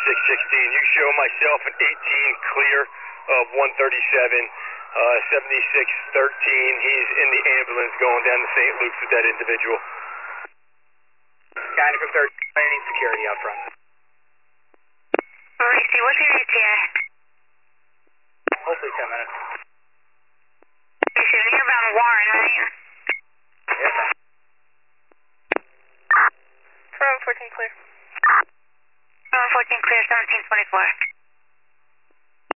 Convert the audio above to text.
You show myself an 18 clear of 137, 7613. He's in the ambulance going down to St. Luke's with that individual. Guy from 13, I need security out front. Mauricio, what's your ETA? Hopefully 10 minutes. You're nearbound Warren, right? Yes, sir. From 14 clear. From 14 clear, 1724.